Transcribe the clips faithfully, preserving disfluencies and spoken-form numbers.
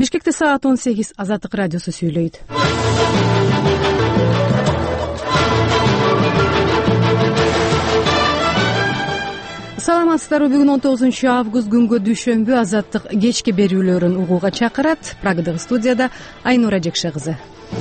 Бишкекте саат он сегиз. Азаттык радиосу сүйлөйт. Саламатсыздарбы? Бүгүн он тогузунчу август күнгө дүйшөмбү. Азаттык кечки берүүлөрүн угууга чакырат. Прагадагы студияда Айнура Жекше кызы.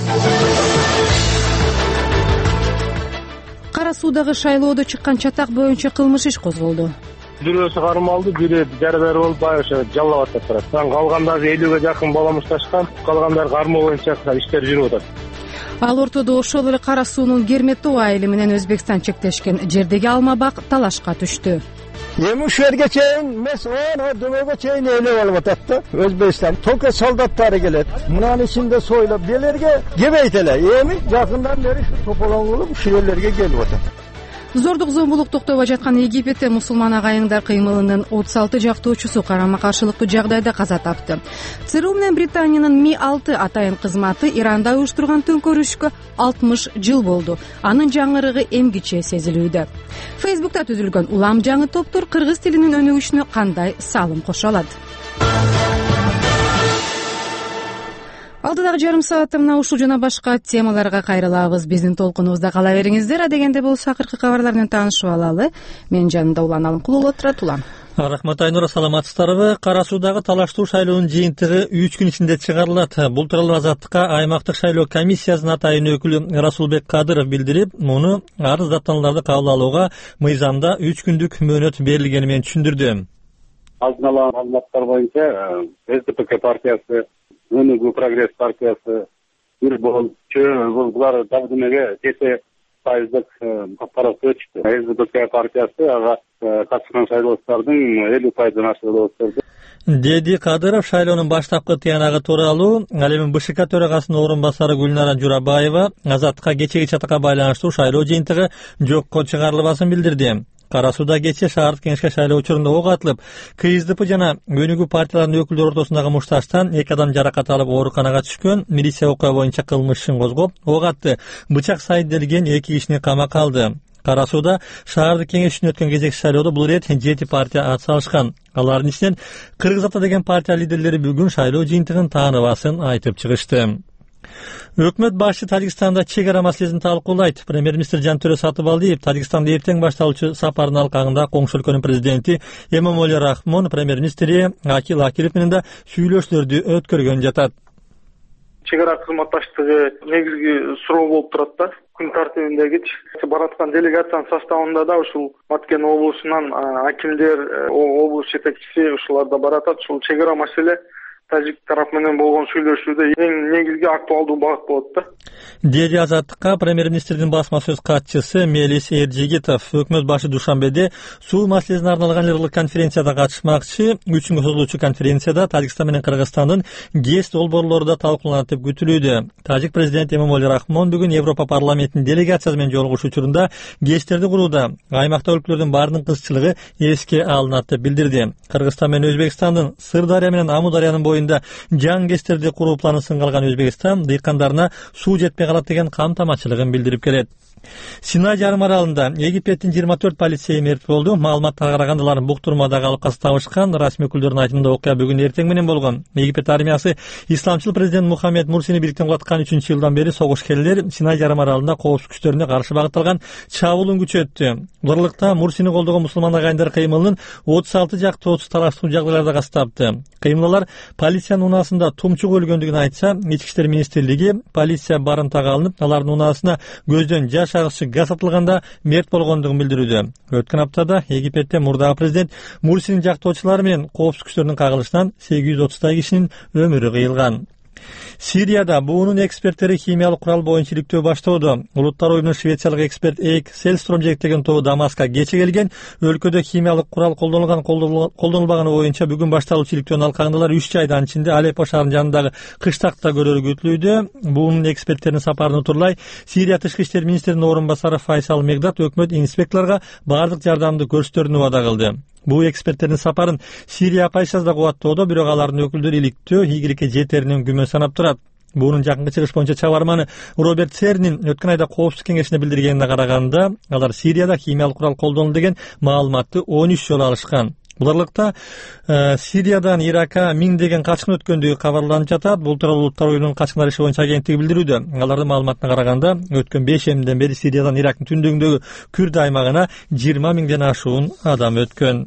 Кара Суудагы шайлоодо чыккан чатак боюнча кылмыш иш козголду. Бирөөсү кармалды, бири жарбер болуп баягы ошо жаллап атат турат. Калгандары элүүгө жакын бала мушташкан, калгандары кармоо боюнча иштер жүрүп атат. Ал ортодо ошол эле Кара Суунун Керметтоо айылы менен Өзбекстан чектешкен жердеги алма бак талашка түштү. Эми ушул жерге чейин эмес, ана дөмөгө чейин элеп алып атат да. Өзбекстан только солдаттары келет. Мынанын ичинде сойлоп белерге кебейт эле. Эми жакындан бери ушу тополоң кылып ушул жерлерге келип атат. Зордук зомбулук токтобой жаткан Египетте мусулман агайыңдар кыймылынын отуз алты жактоочусу карама-каршылыктуу жагдайда каза тапты. ЦРУ менен Британиянын Ми алты атайын кызматы Иранда уюштурган төңкөрүшкө алтымыш жыл болду. Анын жаңырыгы эмгиче сезилүүдө. Фейсбукта түзүлгөн улам жаңы топтор кыргыз тилинин өнүгүшүнө кандай салым кошо алат? Алдыдагы жарым саатта мына ушул жана башка темаларга кайрылабыз. Биздин толкунубузда кала бериңиздер. Адегенде болсо акыркы кабарлар менен таанышып алалы. Менин жанымда Улан Алымкулов отурат. Улан. Рахмат Айнура, саламатсыздарбы? Кара Суудагы талаштуу шайлоонун жыйынтыгы үч күн ичинде чыгарылат. Бул тууралуу Азаттыкка аймактык шайлоо комиссиясынын атайын өкүлү Расулбек Кадыров билдирип, муну арыз даттанууларды кабыл алууга мыйзамда үч күндүк мөөнөт берилгени менен түшүндүрдү. Алдын ала маалыматтар боюнча Эс Ди Пи Ка партиясы, Өнүгүү прогресс партиясы, Ирбол, Чөбүл булар дабдымеге жети пайыздык капкарасы өчтү. Эс Ди Пи Ка партиясы ага катышкан шайлоочулардын элүү пайыздан ашыгы болуп берди. Деди Кадыров шайлоонун баштапкы тыянагы тууралуу ал эми Б Ш К төрагасынын орун басары Гүлнара Журабаева Азаттыкка кечеги чатакка байланыштуу шайлоо жыйынтыгы жокко чыгарылбасын билдирди. Кара Сууда кечээ шаардык кеңешке шайлоо учурунда ок атылып, К С Д П жана Өнүгүү партияларынын өкүлдөрү ортосундагы мушташтан эки адам жаракат алып ооруканага түшкөн. Милиция окуя боюнча кылмыш ишин козгоп, ок атты бычак сайделген эки кишини камакка алды. Кара Сууда шаардык кеңеш үчүн өткөн кезекчи шайлоодо бул ирет жети партия ат салышкан. Алардын ичинен Кыргыз Ата деген партия лидерлери бүгүн шайлоо жыйынтыгын тааныбасын айтып чыгышты. Өкмөт башы Тажикстанда чек ара маселесин талкуулайт. Премьер-министр Жантөрө Сатыбалдиев Тажикстанда эртең башталуучу сапарынын алкагында коңшу өлкөнүн президенти Эмомали Рахмон, премьер-министри Акил Акилов менен да сүйлөшүүлөрдү өткөргөн жатат. Чек ара кызматташтыгы негизги суроо болуп турат да. Күн тартибиндеги бараткан делегациянын составында да ушул Маткен облусунан акимдер, облус жетекчиси ушулар да баратат. Ушул чек ара маселе тажик тарап менен болгон сүйлөшүүдө эң негизги актуалдуу багыт болот да. Деди Азаттыкка премьер-министрдин басма сөз катчысы Мелис Эржигитов. Өкмөт башы Душанбеде суу маселесине арналган жырлык конференцияда катышмакчы. Үч күнгө созулуучу конференцияда Тажикстан менен Кыргызстандын ГЭС долбоорлору да талкууланат деп күтүлүүдө. Тажик президенти Эмомали Рахмон бүгүн Европа парламентинин делегациясы менен жолугушуу учурунда ГЭСтерди курууда аймакта өлкөлөрдүн баарынын кызчылыгы эске алынат деп билдирди. Кыргызстан менен Өзбекстандын Сырдария менен Амударянын боюнда жаңы ГЭСтерди куруу планы сынгалган Өзбекстан дыйкандарына суу жетпей калат деген камтамачылыгын билдирип келет. Синай жарым аралында Египеттин жыйырма төрт полицейи мерт болду. Маалыматка караганда алар буктурмада калып каза табышкан. Расмий өкүлдөрүнүн айтымында окуя бүгүн эртең менен болгон. Египет армиясы исламчыл президент Мухаммед Мурсини бириктен кулаткан үчүнчү жылдан бери согушкерлер Синай жарым аралында коопсуздук күчтөрүнө каршы багытталган чабуулун күчөттү. Бурлукта Мурсини колдогон мусулман агайындар кыймылынын отуз алты жактоочусу талаштуу жагдайларда каза тапты. Кыймылдар полициянын унаасында тумчук өлгөндүгүн айтса, Ички иштер министрлиги полиция барымтага алынып, алардын унаасына көздөн жаш агысы газ атылганда мерт болгондугун билдирүүдө. Өткөн аптада Египетте мурдагы президент Мурсинин жактоочулары менен коопсуздук күчтөрүнүн кагылышынан сегиз жүз отуздай кишинин өмүрү кыйылган. Сирияда буунун эксперттери химиялык курал боюнча иликтөө баштоодо. Улуттар оюнунун швециялык эксперт Эйк Селстром жетектеген тобу Дамаска кече келген. Өлкөдө химиялык курал колдонулган колдонулбаганы боюнча бүгүн башталуучу иликтөөнүн алкагындалар үч айдан ичинде Алеппо шаарынын жанындагы кыштакта көрөрү күтүлүүдө. Буунун эксперттеринин сапарын утурлай Сирия тышкы иштер министринин орун басары Файсал Мегдат өкмөт инспекторлорго бардык жардамды көрсөтөрүнү убада кылды. Бул эксперттердин сапарын Сирия апайшазда кубаттоодо, бирок алардын өкүлдөрү иликтөө ийгиликке жетеринен күмөн санап турат. Буунун жакынкы чыгыш боюнча чабарманы Роберт Цернин өткөн айда коопсуздук кеңешине билдиргенине караганда, алар Сирияда химиялык курал колдонулду деген маалыматты он үч жолу алышкан. Буларлыкта Сириядан Иракка миңдеген качкын өткөндүгү кабарланып жатат. Бул тууралуу Улуттар оюнунун качкындар иши боюнча агенттиги билдирүүдө. Алардын маалыматына караганда, өткөн беш айдан бери Сириядан Ирактын түндүгүндөгү Күрд аймагына жыйырма миңден ашуун адам өткөн.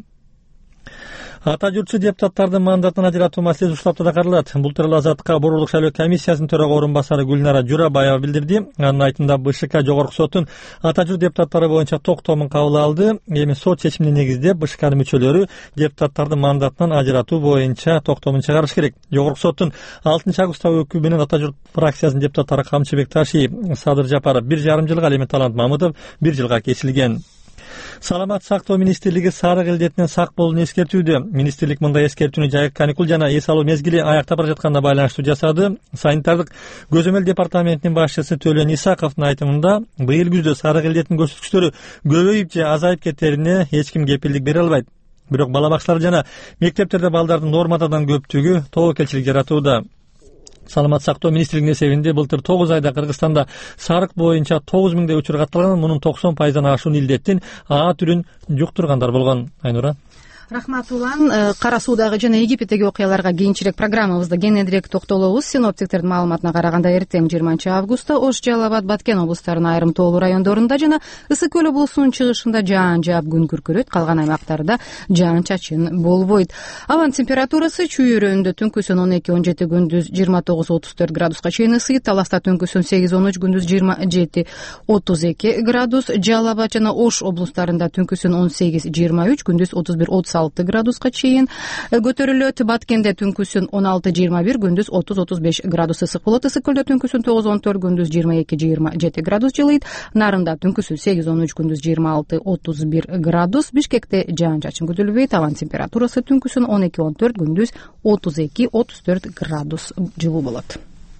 Ата журтчу депутаттардын мандатын ажыратуу маселеси ушул аптада каралат. Бул тууралуу Азаттыкка Борборлук шайлоо комиссиясынын төрага орун басары Гүлнара Журабаева билдирди. Анын айтымында БШК жогорку сотун ата журт депутаттары боюнча токтомун кабыл алды. Эми сот чечимине негиздеп БШКнын мүчөлөрү депутаттардын мандатынан ажыратуу боюнча токтомун чыгарыш керек. Жогорку соттун алтынчы августтагы өкүмү менен ата журт фракциясынын депутаттары Камчыбек Ташиев, Садыр Жапаров бир жарым жылга, ал эми Талант Мамытов бир жылга кесилген. Саламат сактоо министрлиги сарык илдетинен сак болууну эскертүүдө. Министрлик мындай эскертүүнү жайык каникул жана эс алуу мезгили аяктап бара жатканда байланыштуу жасады. Санитардык көзөмөл департаментинин башчысы Төлөн Исаковдун айтымында, быйыл күздө сарык илдетинин көрсөткүчтөрү көбөйүп же азайып кетерине эч ким кепилдик бере албайт. Бирок бала бакчалар жана мектептерде балдардын нормадан көптүгү тобокелчилик жаратууда. Саламат сактоо министрлигинин эсебинде былтыр тогуз айда Кыргызстанда сарык боюнча тогуз миңдей учур катталган, мунун токсон пайыздан ашуун илдеттин А түрүн жуктургандар болгон. Айнура. Рахмат Улан. Кара Суудагы жана Египеттеги окуяларга кийинчерээк программабызда кененирээк токтолобуз. Синоптиктердин маалыматына караганда эртең жыйырманчы августта Ош, Жалал Абад, Баткен облустарынын айрым тоолуу райондорунда жана Ысык көл облусунун чыгышында жаан жаап күн күркүрөйт, калган аймактарда жаан чачын болбойт. Абанын температурасы Чүй өрөөнүндө түнкүсүн он эки он жети, күндүз жыйырма тогуз отуз төрт градуска чейин ысыйт. Таласта түнкүсүн сегиз он үч, күндүз жыйырма жети отуз эки градус. Жалал Абад жана Ош облустарында түнкүсүн он сегиз жыйырма үч, күндүз отуз бир отуз алты градуска чейин көтөрүлөт. Баткенде түнкүсүн он алты жыйырма бир, күндүз отуз отуз беш градус ысык болот. Ысык көлдө түнкүсүн тогуз он төрт, күндүз жыйырма эки жыйырма жети градус жылыйт. Нарында түнкүсүн сегиз он үч, күндүз жыйырма алты отуз бир градус. Бишкекте жаан чачын күтүлбөйт. Абанын температурасы түнкүсүн он эки он төрт, күндүз отуз эки отуз төрт градус жылуу болот.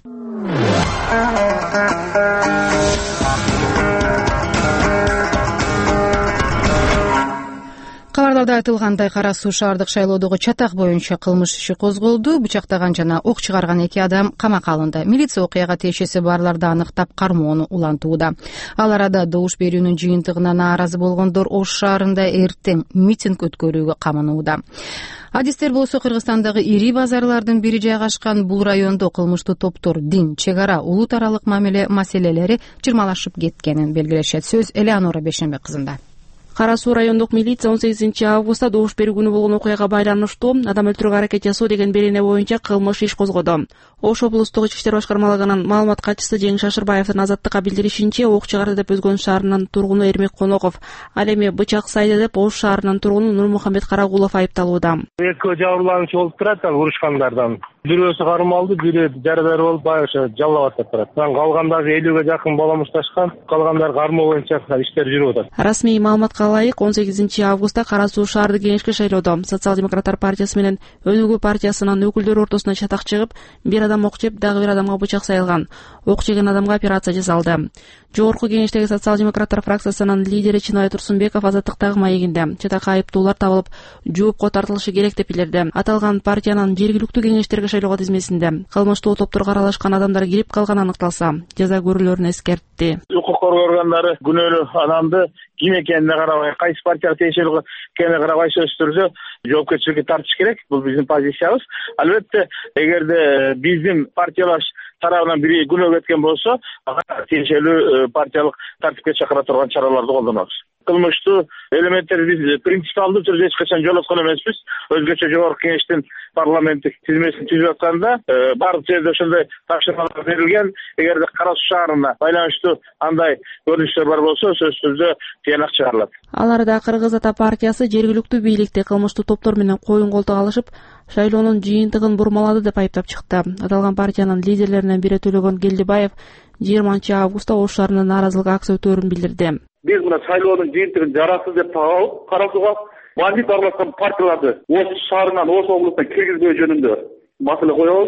Кабарларда айтылгандай, Кара Суу шаардык шайлоодогу чатак боюнча кылмыш иши козголду. Бычактаган жана ок чыгарган эки адам камакка алынды. Милиция окуяга тиешеси барларды аныктап кармоону улантууда. Ал арада добуш берүүнүн жыйынтыгына нааразы болгондор Ош шаарында эртең митинг өткөрүүгө каманууда. Адистер болсо Кыргызстандагы ири базарлардын бири жайгашкан бул райондо кылмыштуу топтор дин, чек ара, улут аралык мамиле маселелери чырмалашып кеткенин белгилешет. Сөз Элеонора Бешенбек кызында. Кара Суу райондук милиция он сегизинчи августта добуш берүү күнү болгон окуяга байланыштуу адам өлтүрүүгө аракет жасоо деген берене боюнча кылмыш иш козгоду. Ош облустук ички иштер башкармалыгынын маалымат катчысы Жеңиш Шашырбаевдин Азаттыкка билдиришинче, ок чыгарды деп Өзгөн шаарынын тургуну Эрмек Коноков, ал эми бычак сайды деп Ош шаарынын тургуну Нурмухаммед Карагулов айыпталууда. Эки жабырлануучу болуп турат, ал урушкандардан. Бирөөсү кармалды, бири жарадар болуп баягы жаллап атат турат. Калгандары элүүгө жакын бала мушташкан, калгандар кармоо боюнча иштер жүрүп атат. Расмий маалыматка ылайык, он сегизинчи августта Кара Суу шаардык кеңешке шайлоодо Социал-демократтар партиясы менен Өнүгүү партиясынын өкүлдөрү ортосуна чатак чыгып, бир адам ок жеп, дагы бир адамга бычак сайылган. Ок жеген адамга операция жасалды. Жогорку кеңештеги Социал-демократтар фракциясынын лидери Чынай Турсунбеков Азаттыктагы маегинде чатак айыптуулар табылып, жоопко тартылышы керек деп билдирди. Аталган партиянын жергиликтүү кеңештерге шайлоого тизмесинде кылмыштуу топторго аралашкан адамдар кирип калганы аныкталса, жаза көрүлөрүн эскертти. Укук коргоо органдары күнөөлүү адамды ким экенине карабай, кайсы партияга тиешелүү экенине карабай сөзсүз түрдө жоопкерчиликке тартыш керек. Бул биздин позициябыз. Албетте, эгерде биздин партиялаш тарабынан бири күнөө кеткен болсо, ага тиешелүү партиялык тартипке чакыра турган чараларды колдонобуз. Кылмыштуу элементтерди биз принципиалдуу түрдө эч качан жолоткон эмеспиз. Өзгөчө жогорку кеңештин парламенттик тизмесин түзүп атканда баардык жерде ошондой тапшырмалар берилген. Эгерде Кара Суу шаарына байланыштуу андай көрүнүштөр бар болсо, сөзсүз түрдө тыянак чыгарылат. Ал арада Кыргыз Ата партиясы жергиликтүү бийликти кылмыштуу топтор менен коюн колтук алышып, шайлоонун жыйынтыгын бурмалады деп айыптап чыкты. Аталган партиянын лидерлеринен бири Төлөгөн Келдибаев жыйырманчы августта Ош шаарында нааразылык акция өтөөрүн билдирди. Биз мына шайлоонун жыйынтыгын жарасыз деп таап алып, Кара Сууга бандит аралашкан партияларды Ош шаарынан, Ош облусуна киргизбөө жөнүндө маселе коебуз.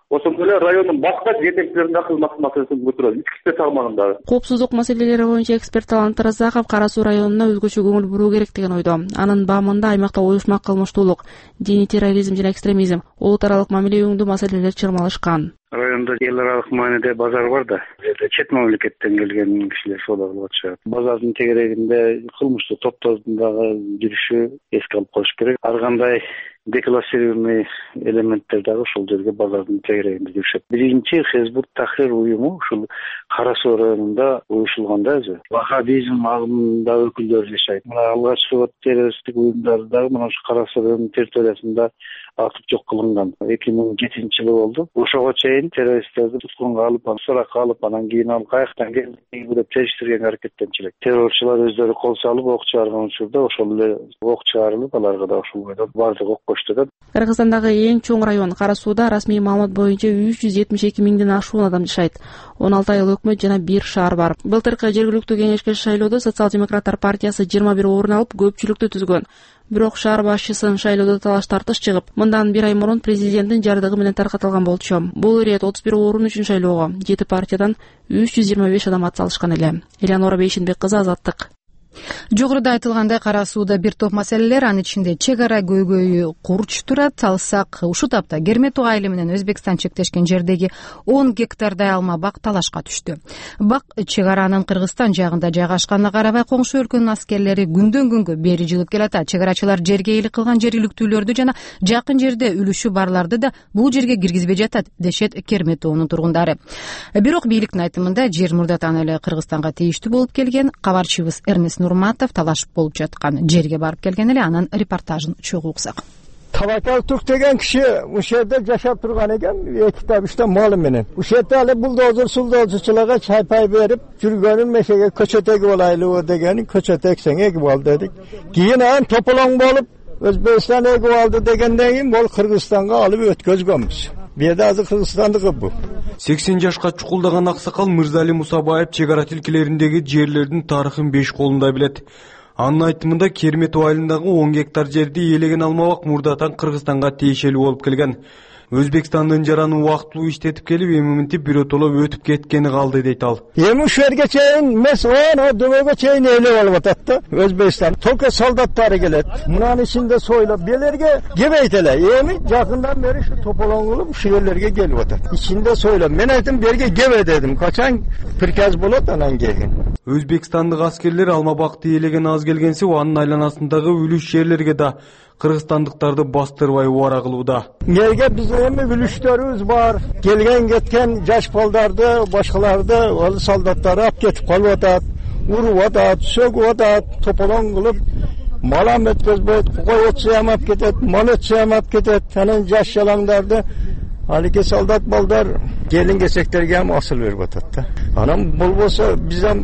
ошондой эле райондун башка жетекчилеринин кызмат маселесин көтөрөбүз ички иштер тармагында. Коопсуздук маселелери боюнча эксперт Талант Разаков Кара Суу районуна өзгөчө көңүл буруу керек деген ойдо. Анын баамында аймакта уюшма кылмыштуулук, диний терроризм жана экстремизм, улут аралык мамиле өңдүү маселелер чырмалышкан. Районда эл аралык мааниде базар бар да. Чет мамлекеттен келген кишилер соода кылып атышат. Базардын тегерегинде кылмыштуу топтордун дагы жүрүшү эске алып коюш керек. Ар кандай деклассированный элементтер дагы ушул жерге базардын тегерегинде жүрүшөт. Биринчи Хезбут Тахрир уюму ушул Кара Суу районунда уюшулган да өзү. Ваххабизм агымында өкүлдөр жашайт. Мына алгачкы террористтик уюмдар дагы мына ушу Кара Суу районунун территориясында атып жок кылынган. эки миң жетинчи жылы болду. Ошого чейин террористтерди туткунга алып, суракка алып, анан кийин алып каяктан келди деп териштиргенге аракеттенчилик. Террорчулар өздөрү кол салып ок чыгарган учурда ошол эле ок чыгарылып, аларга да ошол бойдон бардыгы ок кошту да. Кыргызстандагы эң чоң район Кара Сууда расмий маалымат боюнча үч жүз жетимиш эки миңден ашуун адам жашайт. он алты айыл өкмөт жана бир шаар бар. Былтыркы жергиликтүү кеңешке шайлоодо социал-демократтар партиясы жыйырма бир орун алып, көпчүлүктү түзгөн. Бирок шаар башчысын шайлоодо талаш тартыш чыгып, мындан бир ай мурун президенттин жардыгы менен таркатылган болчу. Бул ирет отуз бир орун үчүн шайлоого жети партиядан үч жүз жыйырма беш адам атсалышкан эле. Элеонора Бейшенбек кызы, Азаттык. Жогоруда айтылгандай, Кара Сууда бир топ маселелер, анын ичинде чек ара көйгөйү курч турат. Алсак, ушул тапта Кермет айылы менен Өзбекстан чектешкен жердеги он гектардай алма бак талашка түштү. Бак чек аранын Кыргызстан жагында жайгашканына карабай, коңшу өлкөнүн аскерлери күндөн күнгө бери жылып келатат. Чек арачылар жерге ээлик кылган жергиликтүүлөрдү жана жакын жерде үлүшү барларды да бул жерге киргизбей жатат, дешет Кермет тоонун тургундары. Бирок бийликтин айтымында жер мурдатан эле Кыргызстанга тийиштүү болуп келген. Кабарчыбыз Эрнест Нурматов талаш болуп жаткан жерге барып келген эле, анын репортажын чогуу уксак. Табакал Тук деген киши ушул жерде жашап турган экен, эки табышта малы менен. Ушул жерде эле булдозер сулдозчуларга чай пай берип жүргөнүн мешеге көчөт эгип алайлыбы дегени, көчөт эксең эгип ал дедик. Кийин анан тополоң болуп Өзбекстан эгип алды дегенден кийин бул Кыргызстанга алып өткөзгөнбүз. Бияда азыр Кыргызстандыкы бу. сексен жашка чукулдаган аксакал Мырзали Мусабаев чек ара тилкелериндеги жерлердин тарыхын беш колунда билет. Анын айтымында Кермет айылындагы он гектар жерди ээлеген алмабак мурдатан Кыргызстанга тиешелүү болуп келген. Өзбекстандын жараны убактылуу иштетип келип, эмиминтип биротолоп өтүп кеткени калды дейт ал. Эми ушул жерге чейин эмес, о, дөмөгө чейин ээлеп алып атат да. Өзбекстан только солдаттары келет. Мунун ичинде сойлоп белерге кебейт эле. Эми жакындан бери ушу тополоң кылып ушул жерлерге келип атат. Ичинде сойлоп. Мен айттым, берге кебе дедим. Качан приказ болот анан келгин. Өзбекстандык аскерлер алмабакты ээлеген аз келгенси, анын айланасындагы үлүш жерлерге да кыргызстандыктарды бастырбай убара кылууда. Мерге биз эми үлүштөрүбүз бар. Келген кеткен жаш балдарды, башкаларды, ал солдаттары алып кетип калып атат, уруп атат, сөгүп атат, тополоң кылып, малам өткөзбөйт, кой отчу ямап кетет, мал өтчү ямап кетет. Анан жаш жалаңдарды алике солдат балдар келин кесектерге ham асыл берип атат да. Анан болбосо биз ham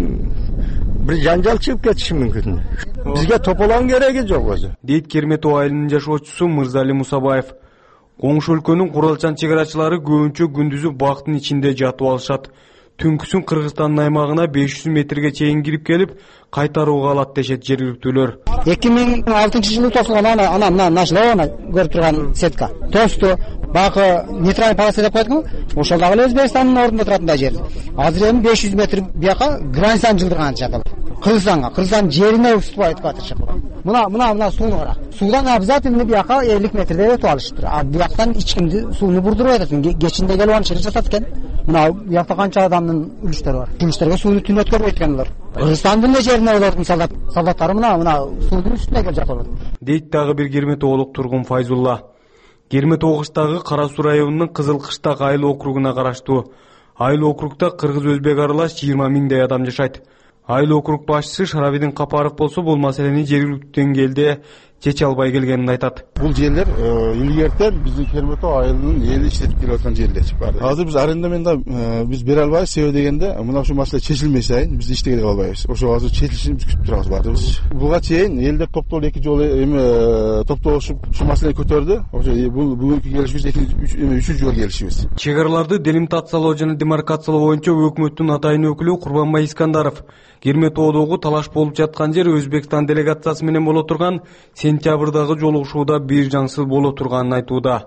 bir janjal чыгып кетиши мүмкүн. Бизге тополоң кереги жок өзү. Дейт Кермет айылынын жашоочусу Мырзали Мусабаев. Коңшу өлкөнүн куралчан чек арачылары көбүнчө күндүзү бактын ичинде жатып алышат. Түнкүсүн Кыргызстандын аймагына беш жүз метрге чейин кирип келип, кайтарууга алат дешет жергиликтүүлөр. эки миң алтынчы жылы тосулган ана ана мына нашлоона көрүп турган сетка. Тосту бакы нейтральный полоса деп койдук. Ошол дагы Өзбекстандын ордунда турган жер. Азыр эми беш жүз метр бияка границаны жылдырган жатат. Кыргызстанга, Кыргызстан жерине уступайт атышып. Мына мына мына сууну кара. Суудан обязательно бияка элүү метрде өтүп алыштыр. А бияктан эч кимди сууну бурдурбай атат. Кечинде келип анча жасат экен. Мына биякта канча адамдын үлүштөрү бар. Үлүштөргө сууну түн өткөрбөйт экен улар. Кыргызстандын жерине олордун солдат солдаттары мына мына суудун үстүнө келип жатат. Дейт дагы бир Кермет оолук тургун Файзулла. Кермет огуштагы Кара Суу районунун Кызыл Кыштак айыл округуна караштуу. Айыл округда кыргыз-өзбек аралаш жыйырма миңдей адам жашайт. Айыл округ башчысы Шарабидин Капаров болсо бул маселени жергиликтүү деңгээлде чече албай келгенин айтат. Бул жерлер илгертен биздин Кермет айылынын эли иштетип келип аткан жерлер. Азыр биз арендамента биз бере албайбыз, себеби дегенде мына ушул маселе чечилмей сайын биз иштей албайбыз. Ошо азыр чечилишин биз күтүп турабыз баардыгыбыз. Буга чейин элдер топтолуп эки жолу эми топтолушуп ушул маселени көтөрдү. Ошо бул бүгүнкү келишибиз үчүнчү жолу келишибиз. Чек араларды делимитациялоо жана демаркациялоо боюнча өкмөттүн атайын өкүлү Курбанбай Искандаров Кермет оодогу талаш болуп жаткан жер Өзбекстан делегациясы менен боло турган сентябрдагы жолугушууда бир жаңсыз боло турганын айтууда.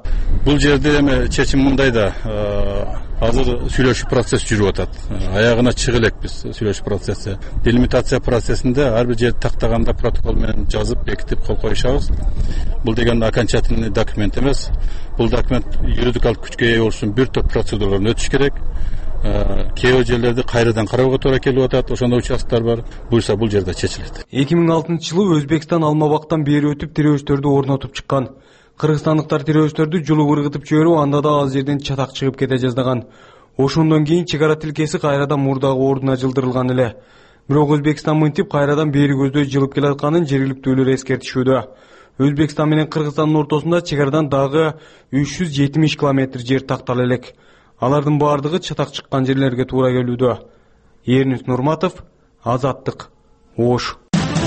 Бул жерде эми чечим мындай да, азыр сүйлөшүү процесс жүрүп атат. Аягына чыгып элекпиз сүйлөшүү процесси. Делимитация процессинде ар бир жерди тактаганда протокол менен жазып, бекитип кол коюшабыз. Бул деген окончательный документ эмес. Бул документ юридикалык күчкө ээ болуш үчүн бир топ процедуралардан өтүш керек. Кээ бир жерлерди кайрадан кароого туура келип атат, ошондой участоктор бар. Буюрса бул жерде чечилет. эки миң алтынчы жылы Өзбекстан Алмабактан бери өтүп тирөөчтөрдү орнотуп чыккан. Кыргызстандыктар тирөөчтөрдү жулуп ыргытып жиберип, анда да аз жерден чатак чыгып кете жаздаган. Ошондон кийин чек ара тилкеси кайрадан мурдагы ордуна жылдырылган эле. Бирок Өзбекстан мынтип кайрадан бери көздөй жылып келатканын жергиликтүүлөр эскертишүүдө. Өзбекстан менен Кыргызстандын ортосунда чек арадан дагы үч жүз жетимиш километр жер тактала элек. Алардын бардыгы чатак чыккан жерлерге туура келүүдө. Эрнис Нурматов, Азаттык, Ош.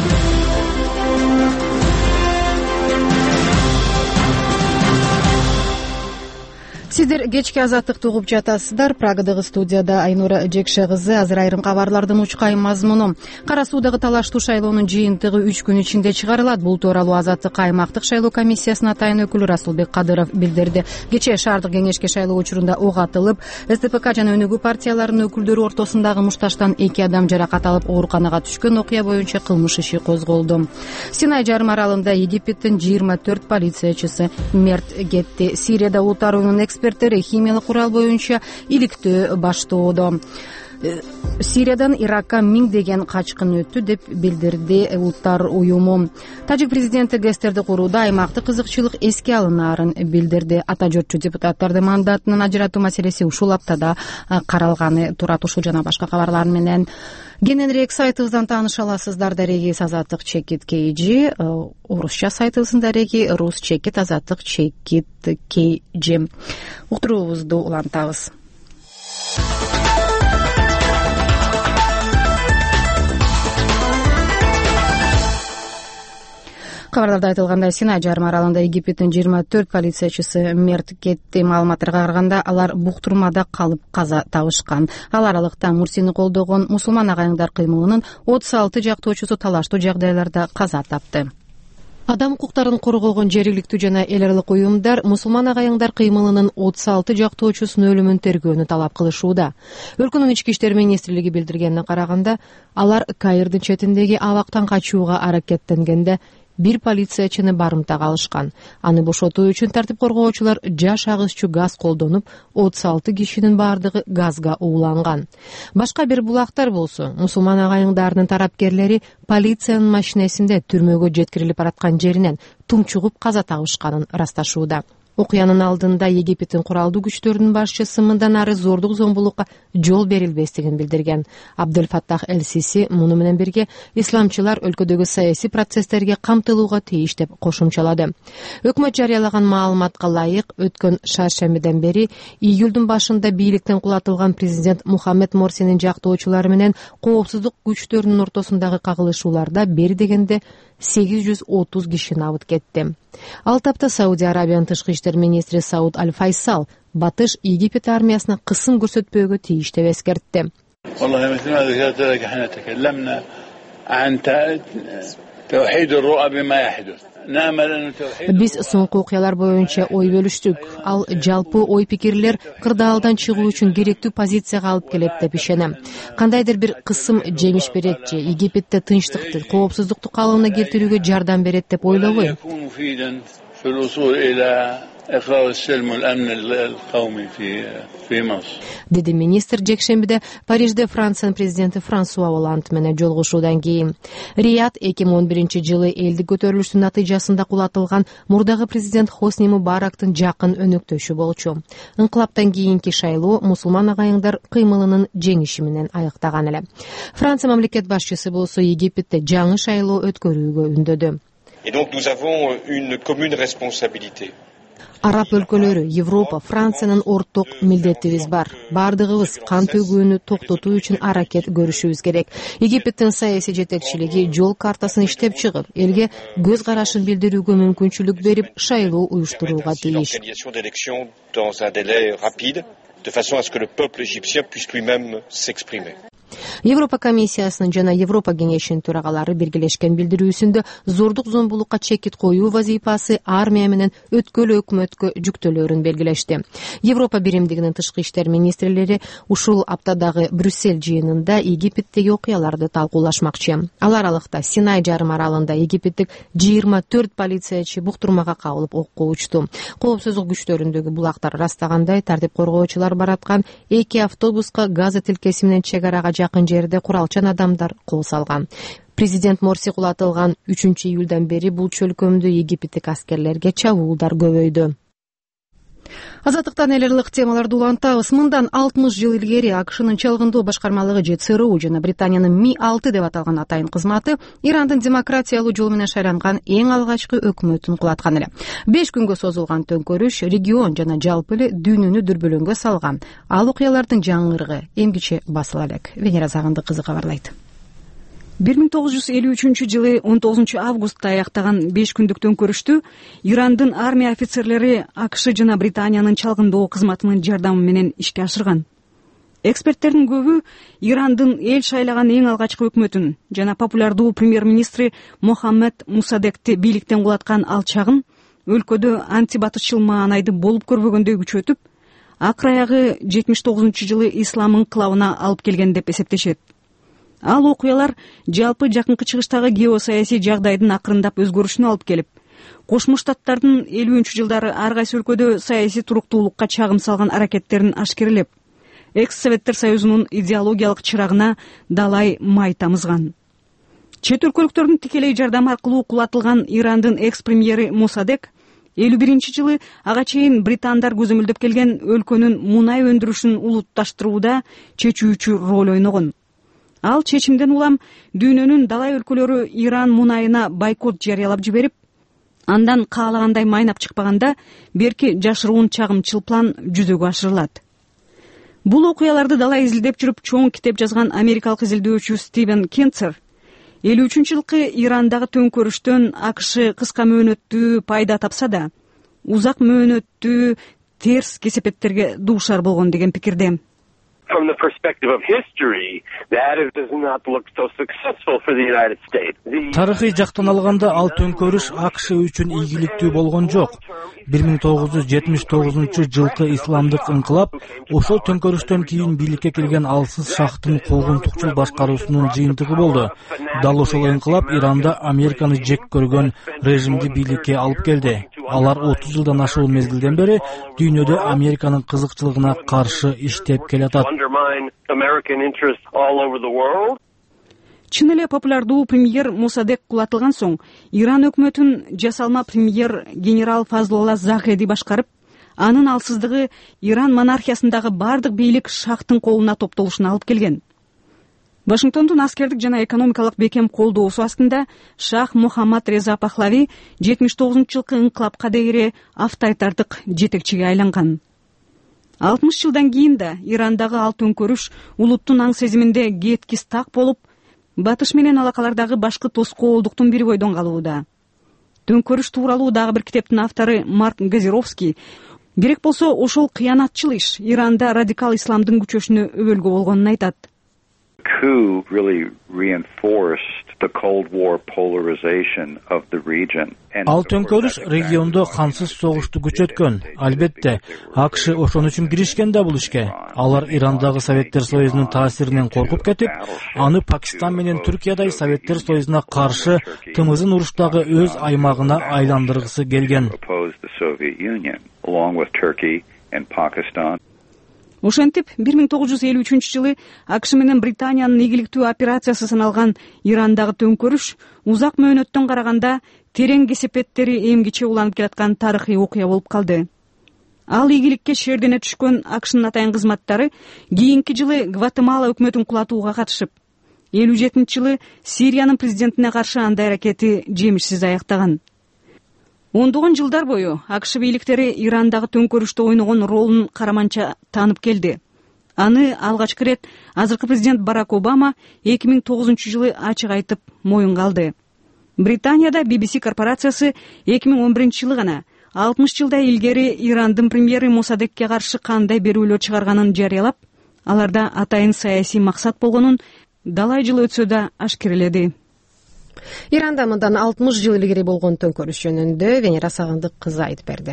Сиздер кечки Азаттыкты угуп жатасыздар. Прагадагы студияда Айнура Жекше кызы. Азыр айрым кабарлардын учкай мазмуну. Кара Суудагы талаштуу шайлоонун жыйынтыгы үч күн ичинде чыгарылат. Бул тууралуу Азаттык аймактык шайлоо комиссиясынын атайын өкүлү Расулбек Кадыров билдирди. Кечээ шаардык кеңешке шайлоо учурунда ок атылып, СДПК жана Өнүгүү партияларынын өкүлдөрү ортосундагы мушташтан эки адам жаракат алып ооруканага түшкөн окуя боюнча кылмыш иши козголду. Синай жарым аралында Египтиттин жыйырма төрт полициячысы мерт кетти. Сирияда улуттар уюмунун эксперттери химиялык курал боюнча иликтөө баштоодо. Сириядан Иракка миңдеген качкын өттү деп билдирди улуттар уюму. Тажик президенти ГЭСтерди курууда аймактык кызыкчылык эске алынаарын билдирди. Ата журтчу депутаттардын мандатынын ажыратуу маселеси ушул аптада каралганы турат. Ушул жана башка кабарлар менен кененирээк сайтыбыздан тааныша аласыздар. Дареги Азаттык чекит кейжи, орусча сайтыбыздын дареги рус чекит Азаттык чекит кейжи. Уктуруубузду улантабыз. Кабарларда айтылгандай, Синай жарым аралында Египеттин жыйырма төрт полициячысы мерт кетти. Маалыматтарга караганда, алар буктурмада калып каза табышкан. Ал аралыкта Мурсини колдогон мусулман агайыңдар кыймылынын отуз алты жактоочусу талаштуу жагдайларда каза тапты. Адам укуктарын коргогон жергиликтүү жана эл аралык уюмдар мусулман агайыңдар кыймылынын отуз алты жактоочусунун өлүмүн тергөөнү талап кылышууда. Өлкөнүн ички иштер министрлиги билдиргенине караганда, алар Каирдин четиндеги абактан качууга аракеттенгенде бир полициячыны барымтага алышкан. Аны бошотуу үчүн тартип коргоочулар жаш агызчу газ колдонуп, отуз алты кишинин бардыгы газга ууланган. Башка бир булактар болсо, мусулман агайыңдарынын тарапкерлери полициянын машинесинде түрмөгө жеткирилип бараткан жеринен тумчугуп каза табышканын ырасташууда. Окуянын алдында Египеттин куралдуу күчтөрүнүн башчысы мындан ары зордук зомбулукка жол берилбестигин билдирген. Абдель Фаттах Эль-Сиси муну менен бирге исламчылар өлкөдөгү саясий процесстерге камтылууга тийиш деп кошумчалады. Өкмөт жарыялаган маалыматка ылайык, өткөн шаршембиден бери июлдун башында бийликтен кулатылган президент Мухаммед Морсинин жактоочулары менен коопсуздук күчтөрүнүн ортосундагы кагылышууларда бери дегенде сегиз жүз отуз киши набыт кетти. Ал тапта Саудия Арабиянын тышкы иштер министри Сауд Аль-Файсал Батыш Египет армиясына кысым көрсөтпөөгө тийиш деп эскертти. Биз соңку окуялар боюнча ой бөлүштүк. Ал жалпы ой пикирлер кырдаалдан чыгуу үчүн керектүү позицияга алып келет деп ишенем. Кандайдыр бир кысым жемиш берет же Египетте тынчтыкты, коопсуздукту калыбына келтирүүгө жардам берет деп ойлобойм. Деди министр жекшембиде Парижде Франциянын президенти Франсуа Оланд менен жолугушуудан кийин. Рият эки миң он биринчи жылы элдик көтөрүлүштүн натыйжасында кулатылган мурдагы президент Хосни Мубарактын жакын өнөктөшү болчу. Инкылаптан кийинки шайлоо мусулман агайыңдар кыймылынын жеңиши менен аяктаган эле. Франция мамлекет башчысы болсо Египетте жаңы шайлоо өткөрүүгө үндөдү. Et donc nous avons une commune responsabilité. Араб өлкөлөрү, Европа, Франциянын орток милдетибиз бар. Бардыгыбыз кан төгүүнү токтотуу үчүн аракет көрүшүбүз керек. Египеттин саясий жетекчилиги жол картасын иштеп чыгып, элге көз карашын билдирүүгө мүмкүнчүлүк берип, шайлоо уюштурууга тийиш. De façon à ce que le peuple égyptien puisse lui-même s'exprimer. Европа комиссиясынын жана Европа кеңешинин төрагалары биргелешкен билдирүүсүндө зордук зомбулукка чекит коюу вазифасы армия менен өткөлүү өкмөткө жүктөлөөрүн белгилешти. Европа биримдигинин тышкы иштер министрлери ушул аптадагы Брюссель жыйынында Египеттеги окуяларды талкуулашмакчы. Ал аралыкта Синай жарым аралында египеттик жыйырма төрт полициячы буктурмага кабылып окко учту. Коопсуздук күчтөрүндөгү булактар ырастагандай тартип коргоочулар бараткан эки автобуска Газа тилкеси менен чек арага жакын жерде куралчан адамдар кол салган. Президент Морси кулатылган үчүнчү июлдан бери бул чөлкөмдө египеттик аскерлерге чабуулдар көбөйдү. Азаттыктан эл ылык темаларды улантабыз. Мындан алтымыш жыл илгери АКШнын чалгындоо башкармалыгы же ЦРУ жана Британиянын Ми алты деп аталган атайын кызматы Ирандын демократиялуу жол менен шайланган эң алгачкы өкмөтүн кулаткан эле. Беш күнгө созулган төңкөрүш регион жана жалпы эле дүйнөнү дүрбөлөңгө салган. Ал окуялардын жаңырыгы эмгиче басыла элек. Венера Загынды кызы кабарлайт. бир миң тогуз жүз элүү үчүнчү жылы он тогузунчу августта аяктаган беш күндүк төңкөрүштү Ирандын армия офицерлери АКШ жана Британиянын чалгындоо кызматынын жардамы менен ишке ашырган. Эксперттердин көбү Ирандын эл шайлаган эң алгачкы өкмөтүн жана популярдуу премьер-министри Мохаммед Мусадекти бийликтен кулаткан ал чагын өлкөдө антибатышчыл маанайды болуп көрбөгөндөй күчөтүп, акыр аягы жетимиш тогузунчу жылы ислам инкылабына алып келген деп эсептешет. Ал окуялар жалпы жакынкы чыгыштагы геосаясий жагдайдын акырындап өзгөрүшүнө алып келип, Кошмо Штаттардын элүүнчү жылдары ар кайсы өлкөдө саясий туруктуулукка чагым салган аракеттерин ашкерлеп, экс-Советтер Союзунун идеологиялык чырагына далай май тамызган. Чет өлкөлүктөрдүн тикелей жардамы аркылуу кулатылган Ирандын экс-премьери Мосадек элүү биринчи жылы ага чейин британдар көзөмөлдөп келген өлкөнүн мунай өндүрүшүн улутташтырууда чечүүчү роль ойногон. Ал чечимден улам дүйнөнүн далай өлкөлөрү Иран мунайына бойкот жарыялап жиберип, андан каалагандай майнап чыкпаганда берки жашыруун чагымчыл план жүзөгө ашырылат. Бул окуяларды далай изилдеп жүрүп чоң китеп жазган америкалык изилдөөчү Стивен Кенцер элүү үчүнчү жылкы Ирандагы төңкөрүштөн АКШ кыска мөөнөттүү пайда тапса да, узак мөөнөттүү терс кесепеттерге дуушар болгон деген пикирде. From the perspective of history, that does not look so successful for the United States. Тарыхый жактан алганда ал төңкөрүш АКШ үчүн ийгиликтүү болгон жок. бир миң тогуз жүз жетимиш тогузунчу жылкы исламдык инкылап ошол төңкөрүштөн кийин бийликке келген алсыз шахтын куугунтукчул башкаруусунун жыйынтыгы болду. Дал ошол инкылап Иранда Американы жек көргөн режимди бийликке алып келди. Алар отуз жылдан ашуун мезгилден бери дүйнөдө Американын кызыкчылыгына каршы иштеп келатат. Чын эле популярдуу премьер Мусадек кулатылган соң, Иран өкмөтүн жасалма премьер генерал Фазлулла Захеди башкарып, анын алсыздыгы Иран монархиясындагы бардык бийлик шахтын колуна топтолушуна алып келген. Вашингтондун аскердик жана экономикалык бекем колдоосу астында Шах Мухаммад Реза Пахлави жетимиш тогузунчу жылкы инкылапка дейре автоайтардык жетекчиге айланган. алтымыш жылдан кийин да Ирандагы ал төңкөрүш улуттун аң сезиминде кеткис так болуп, батыш менен алакалардагы башкы тоскоолдуктун бири бойдон калууда. Төңкөрүш тууралуу дагы бир китептин автору Марк Газировский керек болсо ошол кыянатчыл иш Иранда радикал исламдын күчөшүнө өбөлгө болгонун айтат. Coup really reinforced the Cold War polarization of the region. Ал төңкөрүш региондо кансыз согушту күчөткөн. Албетте, АКШ ошон үчүн киришкен да бул ишке. Алар Ирандагы Советтер Союзунун таасиринен коркуп кетип, аны Пакистан менен Түркиядай Советтер Союзуна каршы тымызын уруштагы өз аймагына айландыргысы келген. Ошентип, бир миң тогуз жүз элүү үчүнчү жылы АКШ менен Британиянын ийгиликтүү операциясы саналган Ирандагы төңкөрүш узак мөөнөттөн караганда терең кесепеттери эмгиче уланып келаткан тарыхый окуя болуп калды. Ал ийгиликке шердене түшкөн АКШнын атайын кызматтары кийинки жылы Гватемала өкмөтүн кулатууга катышып, элүү жетинчи жылы Сириянын президентине каршы андай аракети жемишсиз аяктаган. Ондогон жылдар бою АКШ бийликтери Ирандагы төңкөрүштө ойногон ролун караманча таанып келди. Аны алгачкы ирет азыркы президент Барак Обама эки миң тогузунчу жылы ачык айтып моюнга алды. Британияда би би си корпорациясы эки миң он биринчи жылы гана алтымыш жылдай илгери Ирандын премьери Мосадекке каршы кандай берүүлөр чыгарганын жарыялап, аларда атайын саясий максат болгонун далай жыл өтсө да ашкереледи. Иранда мындан алтымыш жыл илгери болгон төңкөрүш жөнүндө Венера Сагындык кызы айтып берди.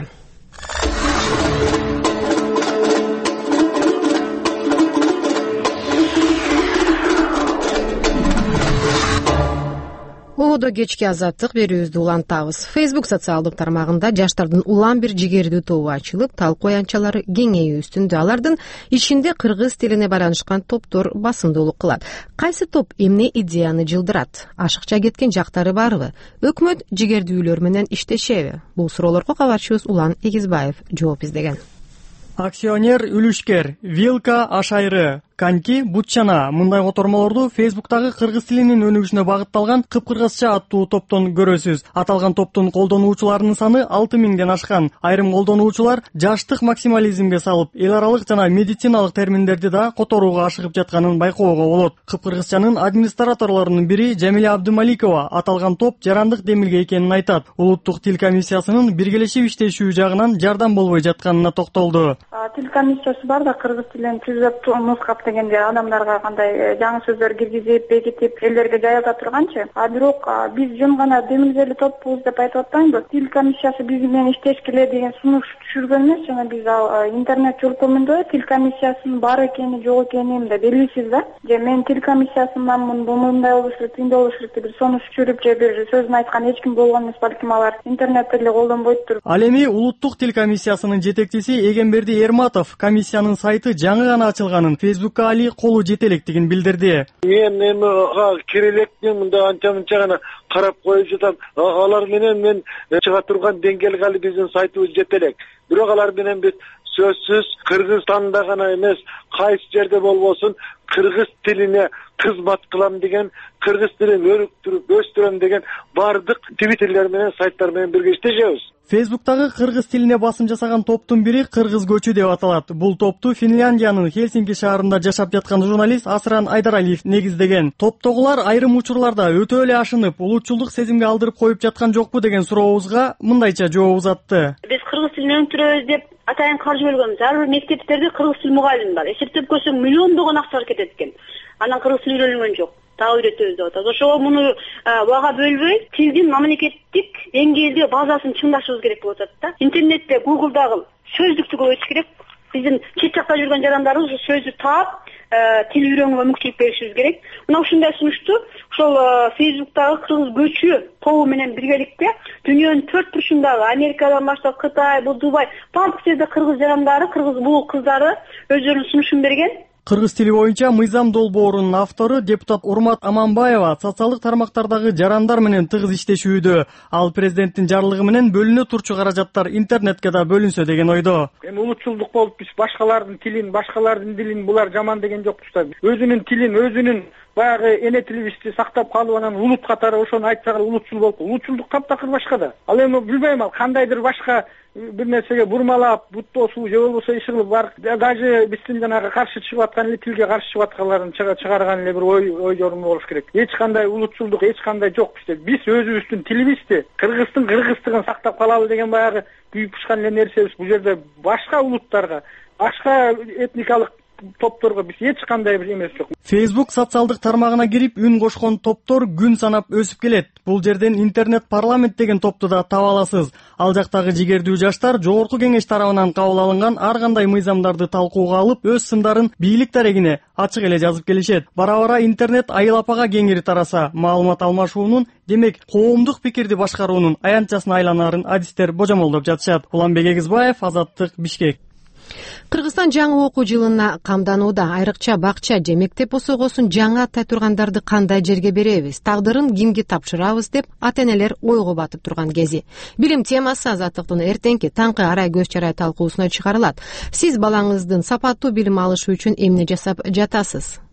Одо кечки азаттык берүүбүздү улантабыз. Facebook социалдык тармагында жаштардын улам бир жигердүү тобу ачылып, талкуу аянтчалары кеңейүү үстүндө. Алардын ичинде кыргыз тилине байланышкан топтор басымдуулук кылат. Кайсы топ эмне идеяны жылдырат? Ашыкча кеткен жактары барбы? Өкмөт жигердүүлөр менен иштешеби? Бул суроолорго кабарчыбыз Улан Эгизбаев жооп издеген. Акционер, үлүшкер, вилка, ашайры, канки, бутчана мындай котормолорду Facebooktагы кыргыз тилинин өнүгүшүнө багытталган Кыпкыргызча аттуу топтон көрөсүз. Аталган топтун колдонуучуларынын саны алты миңден ашкан. Айрым колдонуучулар жаштык максимализмге салып, эл аралык жана медициналык терминдерди да которууга ашыгып жатканын байкоого болот. Кыпкыргызчанын администраторлорунун бири Жамиля Абдымаликова аталган топ жарандык демилге экенин айтат. Улуттук тил комиссиясынын биргелешип иштешүү жагынан жардам болбой жатканына токтолду. Тил комиссиясы бар да кыргыз тилин түзөп нускап дегенде адамдарга кандай жаңы сөздөр киргизип, бекитип, элдерге жайылта турганчы. А бирок биз жөн гана демилгелүү топпуз деп айтып атпайбыз. Тил комиссиясы биз менен иштеш келет деген сунуш түшүргөн эмес, жана биз интернет жолтомунда тил комиссиясынын бар экени, жок экени мындай белгисиз да. Же мен тил комиссиясынданмын, бул мындай болуш керек, тиндей болуш керек деп бир сунуш түшүрүп же бир сөзүн айткан эч ким болгон эмес, балким алар интернетте эле колдонбойттур. Ал эми улуттук тил комиссиясынын жетекчиси Эгемберди Эрматов комиссиянын сайты жаңы гана ачылганын, Facebookка али колу жете электигин билдирди. Мен эми кире электим, мында анча-мынча гана карап коюп жатам. Алар менен мен чыга турган деңгээлге али биздин сайтыбыз жете элек. Бирок алар менен биз сөзсүз Кыргызстанда гана эмес, кайсы жерде болбосун кыргыз тилине кызмат кылам деген, кыргыз тилин өрүктүрүп өстүрөм деген бардык твиттерлер менен, сайттар менен бирге иштешебиз. Facebooktагы кыргыз тилине басым жасаган топтун бири Кыргыз көчү деп аталат. Бул топту Финляндиянын Хельсинки шаарында жашап жаткан журналист Асран Айдаралиев негиздеген. Топтогулар айрым учурларда өтө эле ашынып, улутчулдук сезимге алдырып коюп жаткан жокпу деген сурообузга мындайча жооп узатты. Биз кыргыз тилин өндүрөбүз деп атайын каржы бөлгөнбүз. Ар бир мектептерде кыргыз тил мугалими бар. Эсептеп көрсөң миллиондогон акча кетет экен. Анан кыргыз тили үйрөнүлгөн жок. Дагы үйрөтөбүз деп атат. Ошого муну бага бөлбөй, тилдин мамлекеттик деңгээлде базасын чыңдашыбыз керек болуп атат да. Интернетте, Google'дагы сөздүктү көбөйтүш керек. Биздин чет жакта жүргөн жарандарыбыз сөздү таап, тил үйрөнүүгө мүмкүнчүлүк беришибиз керек. Мына ушундай сунушту ошол Facebooktагы кыргыз көчү тобу менен биргеликте дүйнөнүн төрт бурчундагы Америкадан баштап Кытай, бул Дубай, баардык жерде кыргыз жарандары, кыргыз бул кыздары өздөрүнүн сунушун берген. Кыргыз тили боюнча мыйзам долбоорунун автору депутат Урмат Аманбаева социалдык тармактардагы жарандар менен тыгыз иштешүүдө. Ал президенттин жарлыгы менен бөлүнө турчу каражаттар интернетке да бөлүнсө деген ойдо. Эми улутчулдук болуп биз башкалардын тилин, башкалардын дилин булар жаман деген жокпуз да. Өзүнүн тилин, өзүнүн баягы эне тилибизди сактап калып, анан улут катары ошону айтсак улутчул болуп, улутчулдук таптакыр башка да. Ал эми билбейм, ал кандайдыр башка бир нерсеге бурмалап, буттосуу же болбосо ишыгылып бар. Даже биздин жанагы каршы чыгып аткан эле тилге каршы чыгып атканларын чыгарган эле бир ой ой жорум болуш керек. Эч кандай улутчулдук, эч кандай жок бизде. Биз өзүбүздүн тилибизди, кыргыздын кыргыздыгын сактап калалы деген баягы күйүп пышкан эле нерсебиз. Бул жерде башка улуттарга, башка этникалык топторго биз эч кандай бир эмес жок. Facebook социалдык тармагына кирип үн кошкон топтор күн санап өсүп келет. Бул жерден интернет парламент деген топту да таба аласыз. Ал жактагы жигердүү жаштар жогорку кеңеш тарабынан кабыл алынган ар кандай мыйзамдарды талкууга алып, өз сындарын бийлик дарегине ачык эле жазып келишет. Бара-бара интернет айыл апага кеңири тараса, маалымат алмашуунун, демек коомдук пикирди башкаруунун аянтчасына айланарын адистер божомолдоп жатышат. Уланбек Эгизбаев, Азаттык, Бишкек. Кыргызстан жаңы окуу жылына камданууда. Айрыкча бакча же мектеп босогосун жаңы аттай тургандарды кандай жерге беребиз, тагдырын кимге тапшырабыз деп ата-энелер ойго батып турган кези. Билим темасы Азаттыктын эртеңки таңкы арай көз чарай талкуусуна чыгарылат. Сиз балаңыздын сапаттуу билим алышы үчүн эмне жасап жатасыз?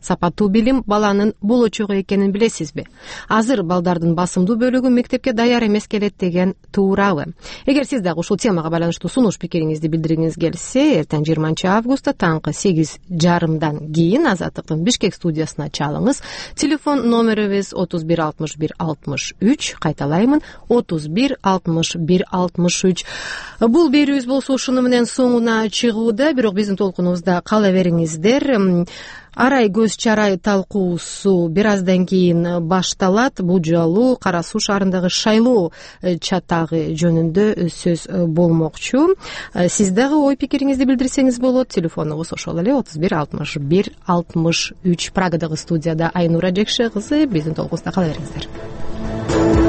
сапаттуу билим баланын болочогу экенин билесизби? Азыр балдардын басымдуу бөлүгү мектепке даяр эмес келет деген туурабы? Эгер сиз дагы ушул темага байланыштуу сунуш пикириңизди билдиргиңиз келсе, эртең жыйырманчы августта таңкы сегиз жарымдан кийин Азаттыктын Бишкек студиясына чалыңыз. Телефон номерибиз отуз бир алтымыш бир алтымыш үч, кайталаймын, отуз бир алтымыш бир алтымыш үч. Бул берүүбүз болсо ушуну менен соңуна чыгууда, бирок биздин толкунубузда кала бериңиздер. Арай көз чарай талкуусу бир аздан кийин башталат. Бул жолу Кара Суу шаарындагы шайлоо чатагы жөнүндө сөз болмокчу. Сиз дагы ой пикириңизди билдирсеңиз болот. Телефонубуз ошол эле отуз бир алтымыш бир алтымыш үч. Прагадагы студияда Айнура Жекше кызы биздин толкунубузда кала бериңиздер.